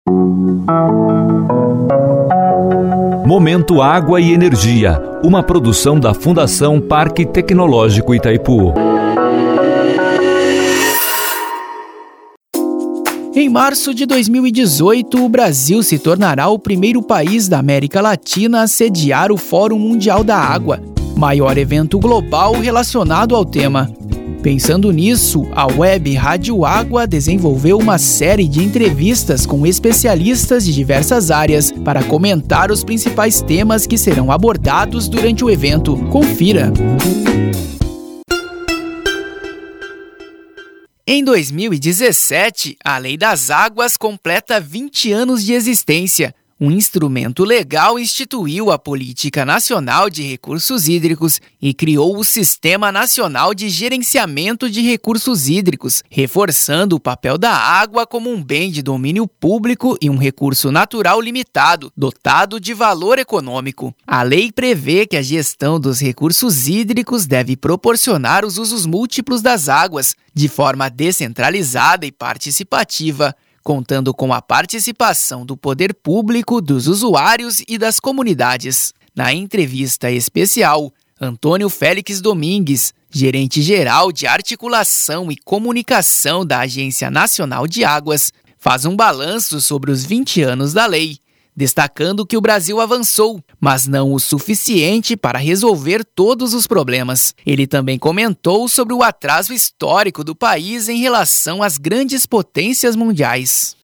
Momento Água e Energia, uma produção da Fundação Parque Tecnológico Itaipu. Em março de 2018, o Brasil se tornará o primeiro país da América Latina a sediar o Fórum Mundial da Água, maior evento global relacionado ao tema. Pensando nisso, a Web Rádio Água desenvolveu uma série de entrevistas com especialistas de diversas áreas para comentar os principais temas que serão abordados durante o evento. Confira! Em 2017, a Lei das Águas completa 20 anos de existência. Um instrumento legal instituiu a Política Nacional de Recursos Hídricos e criou o Sistema Nacional de Gerenciamento de Recursos Hídricos, reforçando o papel da água como um bem de domínio público e um recurso natural limitado, dotado de valor econômico. A lei prevê que a gestão dos recursos hídricos deve proporcionar os usos múltiplos das águas, de forma descentralizada e participativa, contando com a participação do poder público, dos usuários e das comunidades. Na entrevista especial, Antônio Félix Domingues, gerente-geral de articulação e comunicação da Agência Nacional de Águas, faz um balanço sobre os 20 anos da lei, destacando que o Brasil avançou, mas não o suficiente para resolver todos os problemas. Ele também comentou sobre o atraso histórico do país em relação às grandes potências mundiais.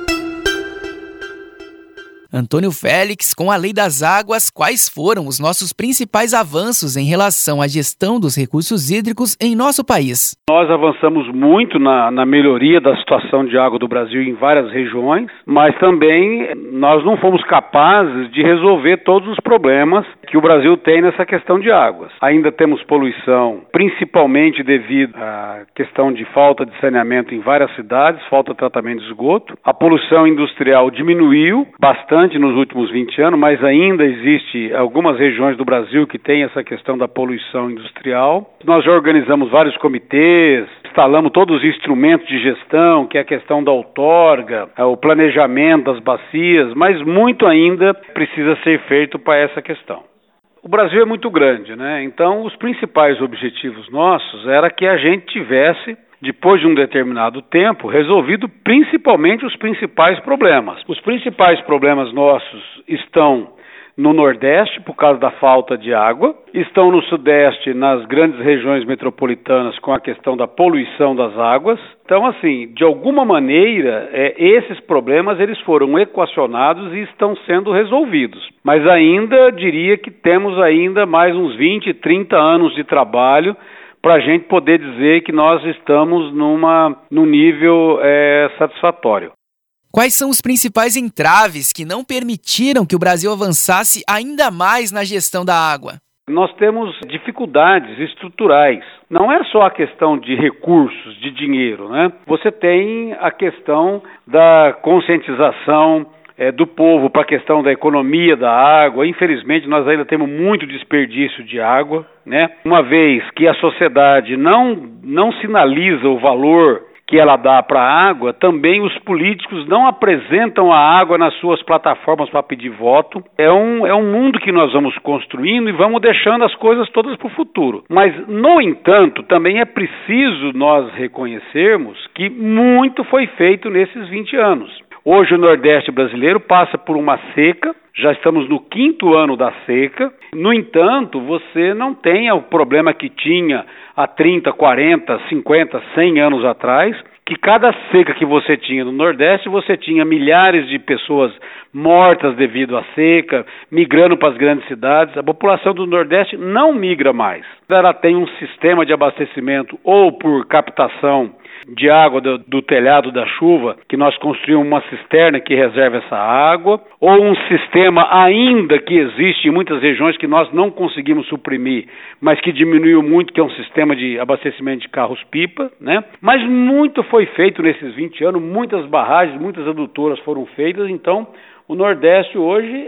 Antônio Félix, com a Lei das Águas, quais foram os nossos principais avanços em relação à gestão dos recursos hídricos em nosso país? Nós avançamos muito na melhoria da situação de água do Brasil em várias regiões, mas também nós não fomos capazes de resolver todos os problemas que o Brasil tem nessa questão de águas. Ainda temos poluição, principalmente devido à questão de falta de saneamento em várias cidades, falta de tratamento de esgoto. A poluição industrial diminuiu bastante nos últimos 20 anos, mas ainda existe algumas regiões do Brasil que têm essa questão da poluição industrial. Nós já organizamos vários comitês, instalamos todos os instrumentos de gestão, que é a questão da outorga, o planejamento das bacias, mas muito ainda precisa ser feito para essa questão. O Brasil é muito grande, né? Então, os principais objetivos nossos era que a gente tivesse, depois de um determinado tempo, resolvido principalmente os principais problemas. Os principais problemas nossos estão no Nordeste, por causa da falta de água, estão no Sudeste, nas grandes regiões metropolitanas, com a questão da poluição das águas. Então, assim, de alguma maneira, esses problemas eles foram equacionados e estão sendo resolvidos. Mas ainda, diria que temos ainda mais uns 20, 30 anos de trabalho para a gente poder dizer que nós estamos num nível satisfatório. Quais são os principais entraves que não permitiram que o Brasil avançasse ainda mais na gestão da água? Nós temos dificuldades estruturais. Não é só a questão de recursos, de dinheiro, né? Você tem a questão da conscientização do povo para a questão da economia da água. Infelizmente, nós ainda temos muito desperdício de água, né? Uma vez que a sociedade não sinaliza o valor que ela dá para a água, também os políticos não apresentam a água nas suas plataformas para pedir voto. É um mundo que nós vamos construindo e vamos deixando as coisas todas para o futuro. Mas, no entanto, também é preciso nós reconhecermos que muito foi feito nesses 20 anos. Hoje o Nordeste brasileiro passa por uma seca, já estamos no 5º ano da seca. No entanto, você não tem o problema que tinha há 30, 40, 50, 100 anos atrás, que cada seca que você tinha no Nordeste, você tinha milhares de pessoas mortas devido à seca, migrando para as grandes cidades. A população do Nordeste não migra mais. Ela tem um sistema de abastecimento ou por captação de água do telhado da chuva, que nós construímos uma cisterna que reserva essa água, ou um sistema ainda que existe em muitas regiões que nós não conseguimos suprimir, mas que diminuiu muito, que é um sistema de abastecimento de carros-pipa, né? Mas muito foi feito nesses 20 anos, muitas barragens, muitas adutoras foram feitas, então o Nordeste hoje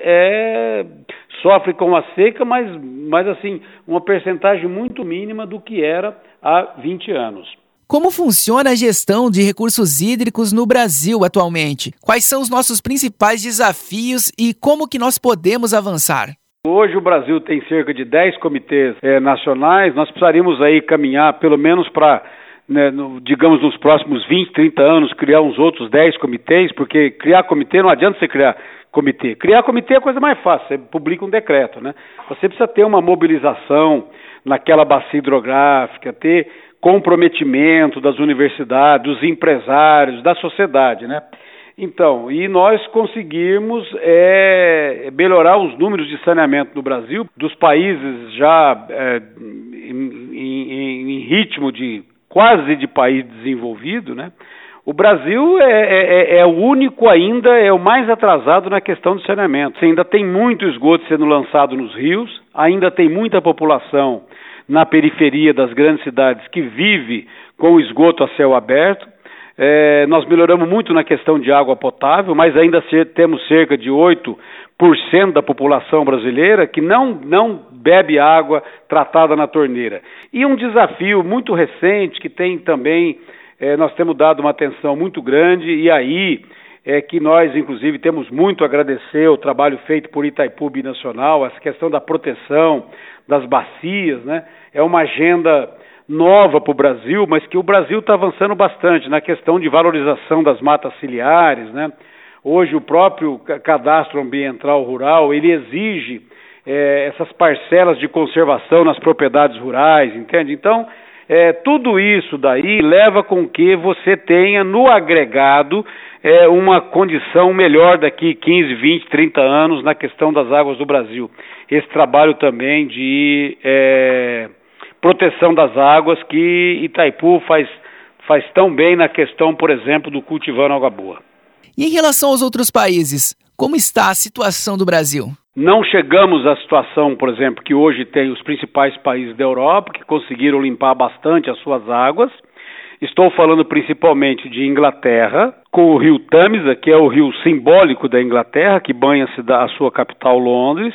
sofre com a seca, mas assim, uma percentagem muito mínima do que era há 20 anos. Como funciona a gestão de recursos hídricos no Brasil atualmente? Quais são os nossos principais desafios e como que nós podemos avançar? Hoje o Brasil tem cerca de 10 comitês nacionais. Nós precisaríamos aí caminhar pelo menos para, digamos, nos próximos 20, 30 anos, criar uns outros 10 comitês, porque criar comitê não adianta você criar comitê. Criar comitê é a coisa mais fácil, você publica um decreto, né? Você precisa ter uma mobilização naquela bacia hidrográfica, ter comprometimento das universidades, dos empresários, da sociedade, né? Então, e nós conseguimos melhorar os números de saneamento no Brasil, dos países já em ritmo quase de país desenvolvido, né? O Brasil é o único ainda, é o mais atrasado na questão do saneamento. Você ainda tem muito esgoto sendo lançado nos rios, ainda tem muita população na periferia das grandes cidades que vive com o esgoto a céu aberto. Nós melhoramos muito na questão de água potável, mas ainda temos cerca de 8% da população brasileira que não bebe água tratada na torneira. E um desafio muito recente que tem também, nós temos dado uma atenção muito grande, e aí é que nós, inclusive, temos muito a agradecer o trabalho feito por Itaipu Binacional, essa questão da proteção das bacias, né? É uma agenda nova para o Brasil, mas que o Brasil está avançando bastante na questão de valorização das matas ciliares, né? Hoje o próprio cadastro ambiental rural, ele exige essas parcelas de conservação nas propriedades rurais, entende? Então, tudo isso daí leva com que você tenha no agregado uma condição melhor daqui 15, 20, 30 anos na questão das águas do Brasil. Esse trabalho também de proteção das águas que Itaipu faz tão bem na questão, por exemplo, do Cultivando Água Boa. E em relação aos outros países, como está a situação do Brasil? Não chegamos à situação, por exemplo, que hoje tem os principais países da Europa, que conseguiram limpar bastante as suas águas. Estou falando principalmente de Inglaterra, com o rio Tâmisa, que é o rio simbólico da Inglaterra, que banha a sua capital, Londres.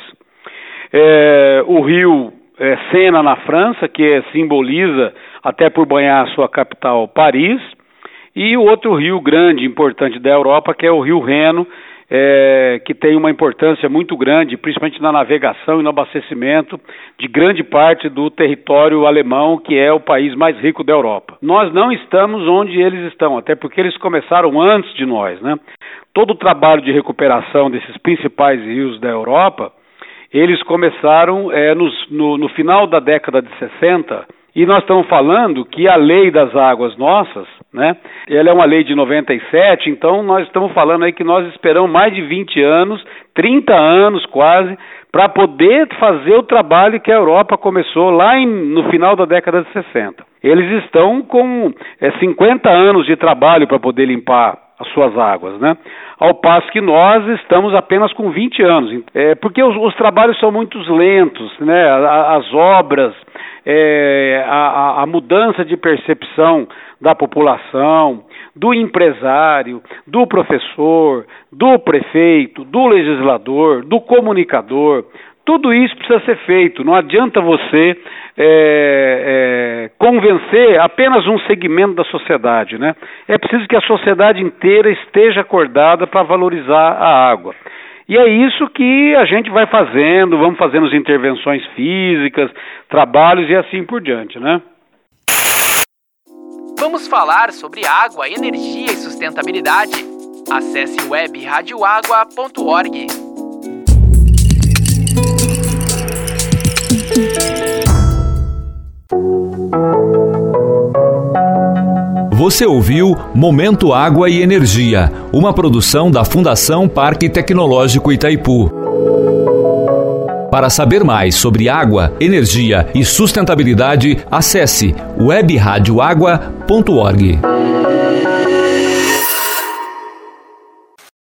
O rio Sena, na França, que simboliza, até por banhar a sua capital, Paris. E o outro rio grande, importante da Europa, que é o rio Reno, que tem uma importância muito grande, principalmente na navegação e no abastecimento de grande parte do território alemão, que é o país mais rico da Europa. Nós não estamos onde eles estão, até porque eles começaram antes de nós, né? Todo o trabalho de recuperação desses principais rios da Europa, eles começaram no final da década de 60, e nós estamos falando que a lei das águas nossas, né, ela é uma lei de 97, então nós estamos falando aí que nós esperamos mais de 20 anos, 30 anos quase, para poder fazer o trabalho que a Europa começou lá no final da década de 60. Eles estão com 50 anos de trabalho para poder limpar as suas águas, né? Ao passo que nós estamos apenas com 20 anos. Porque os trabalhos são muito lentos, né? As obras, a mudança de percepção da população, do empresário, do professor, do prefeito, do legislador, do comunicador, tudo isso precisa ser feito. Não adianta você convencer apenas um segmento da sociedade, né? É preciso que a sociedade inteira esteja acordada para valorizar a água. E é isso que a gente vai fazendo, vamos fazendo as intervenções físicas, trabalhos e assim por diante, né? Vamos falar sobre água, energia e sustentabilidade. Acesse webradioagua.org. Você ouviu Momento Água e Energia, uma produção da Fundação Parque Tecnológico Itaipu. Para saber mais sobre água, energia e sustentabilidade, acesse webradioagua.org.